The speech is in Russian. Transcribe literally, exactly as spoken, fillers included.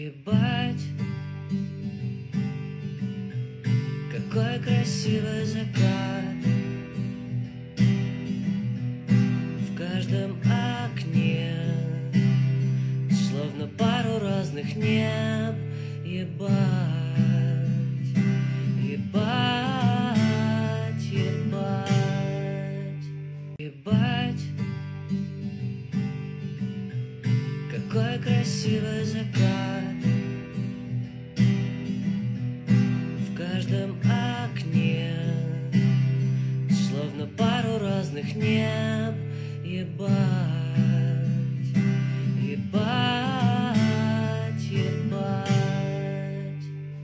Ебать, какой красивый закат. В каждом окне словно пару разных неб. Ебать, ебать, ебать, ебать, какой красивый закат. В каждом окне словно пару разных неб. Ебать, ебать.